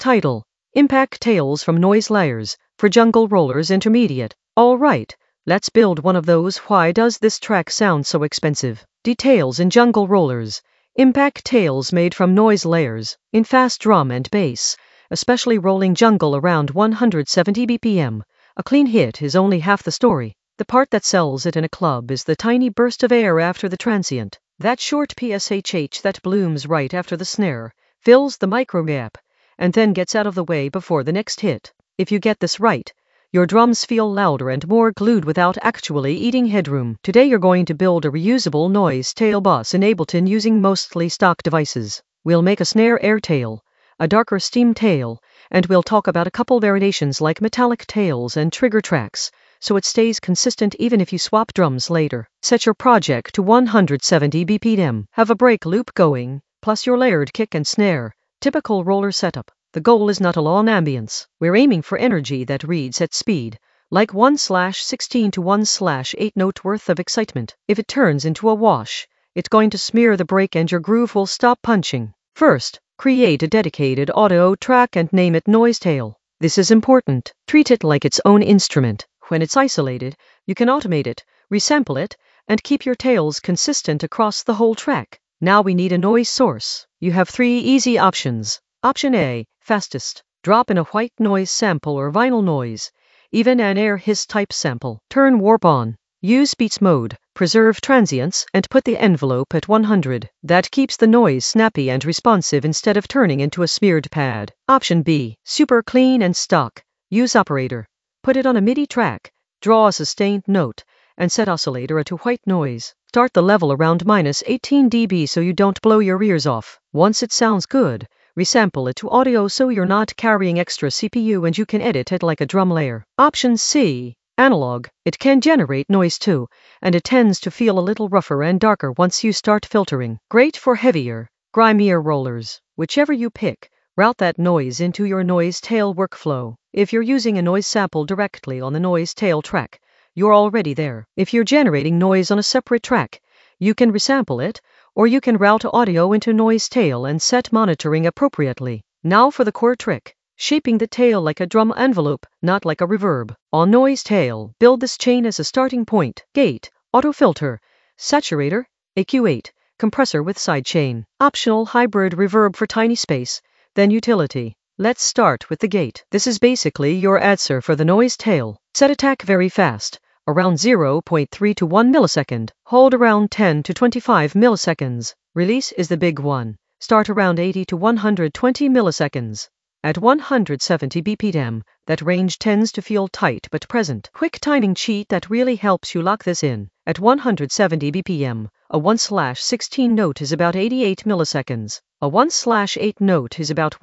Title: Impact Tails from Noise Layers for Jungle Rollers Intermediate. Alright, let's build one of those. Why does this track sound so expensive? Details in Jungle Rollers. Impact tails made from noise layers, in fast drum and bass, especially rolling jungle around 170 BPM. A clean hit is only half the story. The part that sells it in a club is the tiny burst of air after the transient. That short PSHH that blooms right after the snare, fills the micro gap, and then gets out of the way before the next hit. If you get this right, your drums feel louder and more glued without actually eating headroom. Today you're going to build a reusable noise tail boss in Ableton using mostly stock devices. We'll make a snare air tail, a darker steam tail, and we'll talk about a couple variations like metallic tails and trigger tracks, so it stays consistent even if you swap drums later. Set your project to 170 BPM. Have a break loop going, plus your layered kick and snare. Typical roller setup. The goal is not a long ambience. We're aiming for energy that reads at speed, like 1/16 to 1/8 note worth of excitement. If it turns into a wash, it's going to smear the break and your groove will stop punching. First, create a dedicated audio track and name it Noise Tail. This is important. Treat it like its own instrument. When it's isolated, you can automate it, resample it, and keep your tails consistent across the whole track. Now we need a noise source. You have 3 easy options. Option A, fastest. Drop in a white noise sample or vinyl noise, even an air hiss type sample. Turn warp on. Use beats mode, preserve transients, and put the envelope at 100. That keeps the noise snappy and responsive instead of turning into a smeared pad. Option B, super clean and stock. Use operator. Put it on a MIDI track, draw a sustained note, and set oscillator to white noise. Start the level around -18 dB so you don't blow your ears off. Once it sounds good, resample it to audio so you're not carrying extra CPU and you can edit it like a drum layer. Option C, analog. It can generate noise too, and it tends to feel a little rougher and darker once you start filtering. Great for heavier, grimier rollers. Whichever you pick, route that noise into your noise tail workflow. If you're using a noise sample directly on the noise tail track, you're already there. If you're generating noise on a separate track, you can resample it, or you can route audio into noise tail and set monitoring appropriately. Now for the core trick, shaping the tail like a drum envelope, not like a reverb. On noise tail, build this chain as a starting point. Gate, auto filter, saturator, EQ8, compressor with sidechain. Optional hybrid reverb for tiny space, then utility. Let's start with the gate. This is basically your answer for the noise tail. Set attack very fast, around 0.3 to 1 millisecond. Hold around 10 to 25 milliseconds. Release is the big one. Start around 80 to 120 milliseconds. At 170 BPM, that range tends to feel tight but present. Quick timing cheat that really helps you lock this in. At 170 BPM, a 1/16 note is about 88 milliseconds. A 1/8 note is about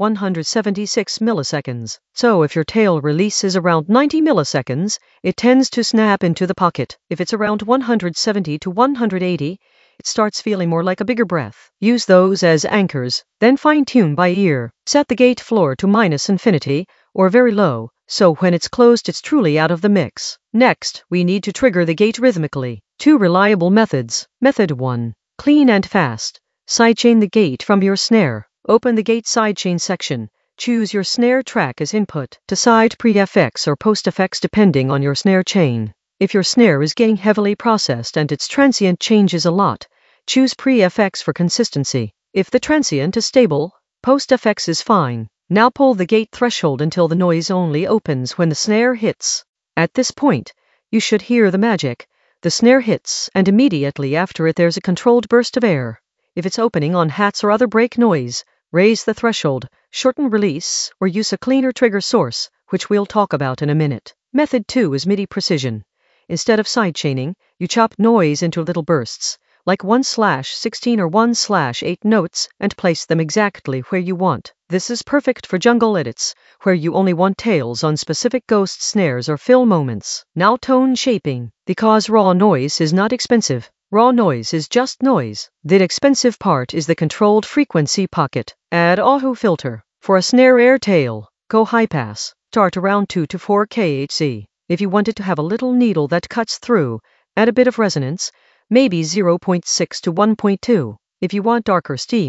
176 milliseconds. So if your tail release is around 90 milliseconds, it tends to snap into the pocket. If it's around 170 to 180, it starts feeling more like a bigger breath. Use those as anchors, then fine-tune by ear. Set the gate floor to -infinity, or very low, so when it's closed it's truly out of the mix. Next, we need to trigger the gate rhythmically. 2 reliable methods. Method 1. Clean and fast. Sidechain the gate from your snare. Open the gate sidechain section. Choose your snare track as input. Decide pre-FX or post-FX depending on your snare chain. If your snare is getting heavily processed and its transient changes a lot, choose pre-FX for consistency. If the transient is stable, post-FX is fine. Now pull the gate threshold until the noise only opens when the snare hits. At this point, you should hear the magic. The snare hits, and immediately after it there's a controlled burst of air. If it's opening on hats or other break noise, raise the threshold, shorten release, or use a cleaner trigger source, which we'll talk about in a minute. Method 2 is MIDI precision. Instead of sidechaining, you chop noise into little bursts, like 1/16 or 1/8 notes, and place them exactly where you want. This is perfect for jungle edits, where you only want tails on specific ghost snares or fill moments. Now tone shaping. Because raw noise is not expensive. Raw noise is just noise. The expensive part is the controlled frequency pocket. Add auto filter. For a snare air tail, go high pass. Start around 2 to 4 kHz. If you want it to have a little needle that cuts through, add a bit of resonance, maybe 0.6 to 1.2. If you want darker steam,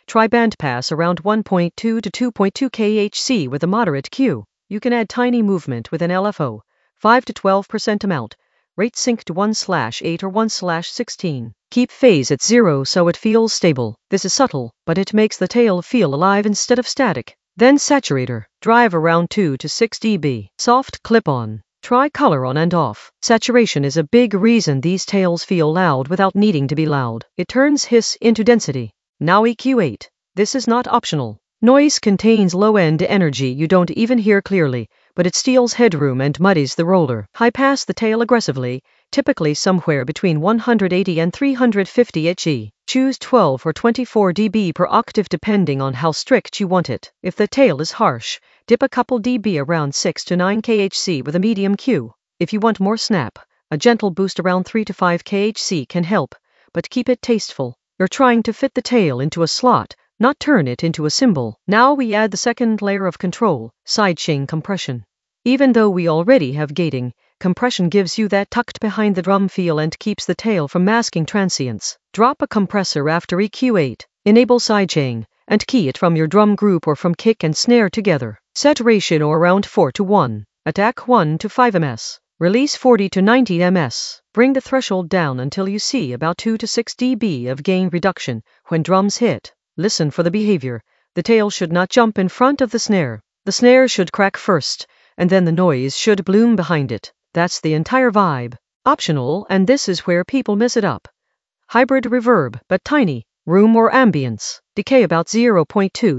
Try bandpass around 1.2 to 2.2 kHz with a moderate Q. You can add tiny movement with an LFO, 5 to 12% amount. Rate sync to 1/8 or 1/16. Keep phase at 0 so it feels stable. This is subtle, but it makes the tail feel alive instead of static. Then saturator. Drive around 2 to 6 dB. Soft clip-on. Try color on and off. Saturation is a big reason these tails feel loud without needing to be loud. It turns hiss into density. Now EQ8. This is not optional. Noise contains low-end energy you don't even hear clearly, but it steals headroom and muddies the roller. High pass the tail aggressively, typically somewhere between 180 and 350 Hz. Choose 12 or 24 dB per octave depending on how strict you want it. If the tail is harsh, dip a couple dB around 6 to 9 kHz with a medium Q. If you want more snap, a gentle boost around 3 to 5 kHz can help, but keep it tasteful. You're trying to fit the tail into a slot, not turn it into a cymbal. Now we add the second layer of control, sidechain compression. Even though we already have gating, compression gives you that tucked behind the drum feel and keeps the tail from masking transients. Drop a compressor after EQ8, enable sidechain, and key it from your drum group or from kick and snare together. Set ratio around 4 to 1. Attack 1 to 5 ms. Release 40 to 90 ms. Bring the threshold down until you see about 2 to 6 dB of gain reduction when drums hit. Listen for the behavior. The tail should not jump in front of the snare. The snare should crack first, and then the noise should bloom behind it. That's the entire vibe. Optional, and this is where people mess it up. Hybrid reverb, but tiny. Room or ambience. Decay about 0.2 to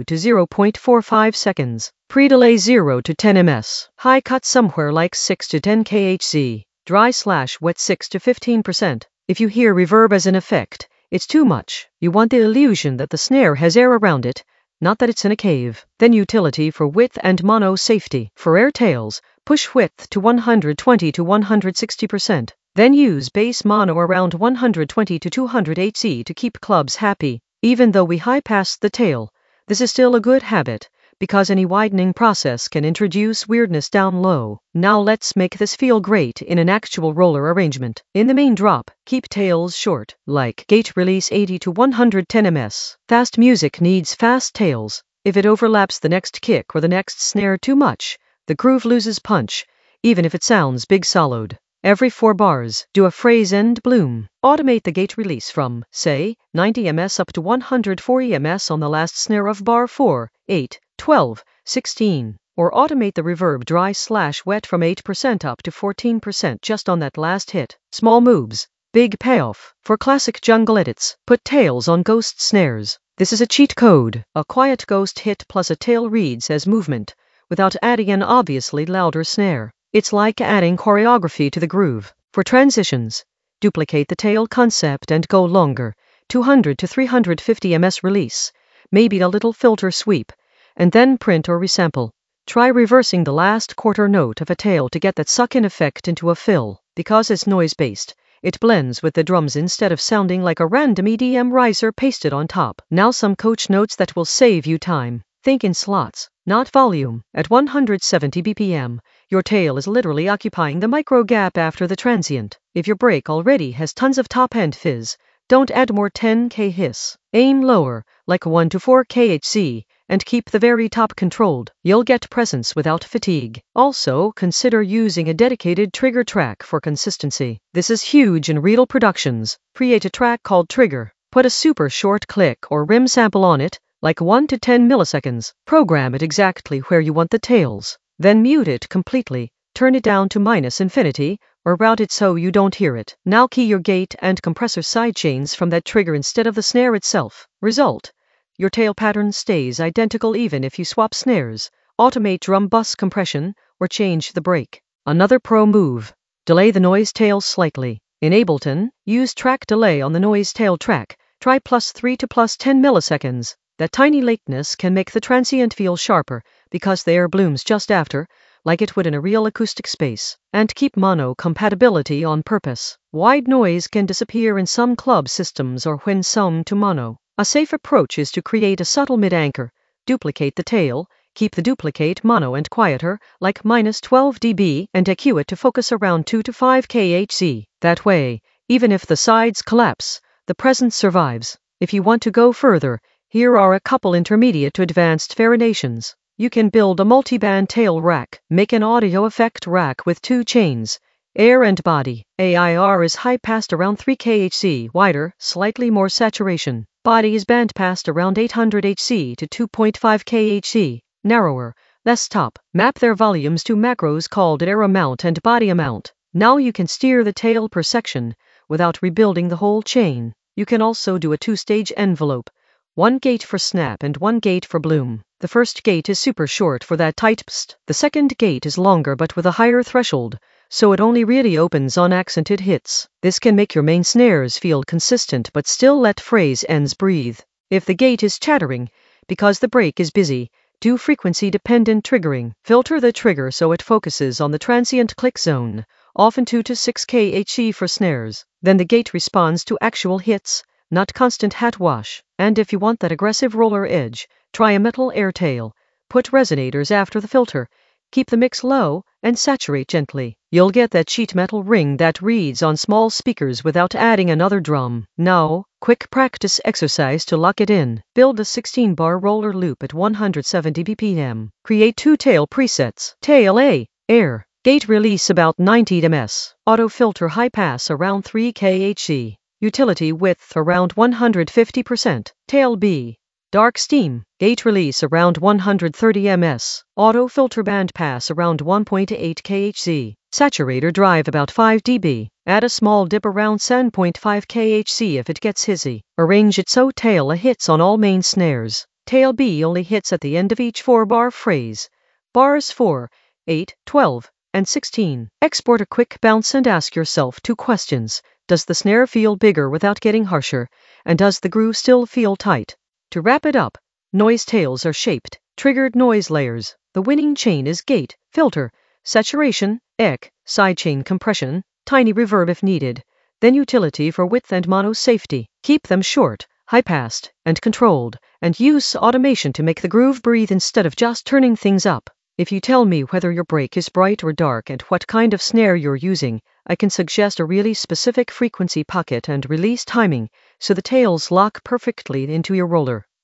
0.45 seconds. Pre-delay 0 to 10 ms. High cut somewhere like 6 to 10 kHz. Dry/wet 6 to 15%. If you hear reverb as an effect, it's too much. You want the illusion that the snare has air around it, not that it's in a cave. Then utility for width and mono safety. For air tails, push width to 120 to 160%. Then use bass mono around 120 to 200 Hz to keep clubs happy. Even though we high pass the tail, this is still a good habit, because any widening process can introduce weirdness down low. Now let's make this feel great in an actual roller arrangement. In the main drop, keep tails short, like gate release 80 to 110 ms. Fast music needs fast tails. If it overlaps the next kick or the next snare too much, the groove loses punch, even if it sounds big soloed. Every 4 bars, do a phrase end bloom. Automate the gate release from, say, 90 ms up to 140 ms on the last snare of bar 4, 8, 12, 16. Or automate the reverb dry/wet from 8% up to 14% just on that last hit. Small moves, big payoff. For classic jungle edits, put tails on ghost snares. This is a cheat code. A quiet ghost hit plus a tail reads as movement, without adding an obviously louder snare. It's like adding choreography to the groove. For transitions, duplicate the tail concept and go longer, 200 to 350 ms release, maybe a little filter sweep, and then print or resample. Try reversing the last quarter note of a tail to get that suck-in effect into a fill. Because it's noise-based, it blends with the drums instead of sounding like a random EDM riser pasted on top. Now some coach notes that will save you time. Think in slots, not volume. At 170 BPM, your tail is literally occupying the micro gap after the transient. If your break already has tons of top-end fizz, don't add more 10K hiss. Aim lower, like 1 to 4 kHz, and keep the very top controlled. You'll get presence without fatigue. Also, consider using a dedicated trigger track for consistency. This is huge in Real Productions. Create a track called Trigger. Put a super short click or rim sample on it, like 1 to 10 milliseconds. Program it exactly where you want the tails. Then mute it completely, turn it down to -infinity, or route it so you don't hear it. Now key your gate and compressor sidechains from that trigger instead of the snare itself. Result: your tail pattern stays identical even if you swap snares. Automate drum bus compression, or change the break. Another pro move: delay the noise tail slightly. In Ableton, use track delay on the noise tail track. Try +3 to +10 milliseconds. That tiny lateness can make the transient feel sharper, because the air blooms just after, like it would in a real acoustic space. And keep mono compatibility on purpose. Wide noise can disappear in some club systems or when summed to mono. A safe approach is to create a subtle mid-anchor, duplicate the tail, keep the duplicate mono and quieter, like -12 dB, and EQ it to focus around 2 to 5 kHz. That way, even if the sides collapse, the presence survives. If you want to go further, Here are a couple intermediate to advanced variations. You can build a multi-band tail rack, make an audio effect rack with 2 chains, air and body. AIR is high passed around 3 kHz, wider, slightly more saturation. Body is band passed around 800 Hz to 2.5 kHz, narrower, less top. Map their volumes to macros called air amount and body amount. Now you can steer the tail per section without rebuilding the whole chain. You can also do a 2-stage envelope. 1 gate for snap and 1 gate for bloom. The first gate is super short for that tight pst. The second gate is longer but with a higher threshold, so it only really opens on accented hits. This can make your main snares feel consistent but still let phrase ends breathe. If the gate is chattering, because the break is busy, do frequency-dependent triggering. Filter the trigger so it focuses on the transient click zone, often 2 to 6 kHz for snares. Then the gate responds to actual hits, not constant hat wash. And if you want that aggressive roller edge, try a metal airtail. Put resonators after the filter. Keep the mix low and saturate gently. You'll get that sheet metal ring that reads on small speakers without adding another drum. Now, quick practice exercise to lock it in. Build a 16-bar roller loop at 170 BPM. Create 2 tail presets. Tail A, air. Gate release about 90 ms. Auto filter high pass around 3 kHz. Utility width around 150%. Tail B, dark steam. Gate release around 130 ms. Auto filter band pass around 1.8 kHz. Saturator drive about 5 dB. Add a small dip around 7.5 kHz if it gets hissy. Arrange it so tail A hits on all main snares. Tail B only hits at the end of each 4-bar phrase. Bars 4, 8, 12, and 16. Export a quick bounce and ask yourself 2 questions. Does the snare feel bigger without getting harsher? And does the groove still feel tight? To wrap it up, noise tails are shaped, triggered noise layers. The winning chain is gate, filter, saturation, EQ, sidechain compression, tiny reverb if needed, then utility for width and mono safety. Keep them short, high-passed, and controlled, and use automation to make the groove breathe instead of just turning things up. If you tell me whether your break is bright or dark and what kind of snare you're using, I can suggest a really specific frequency pocket and release timing so the tails lock perfectly into your roller.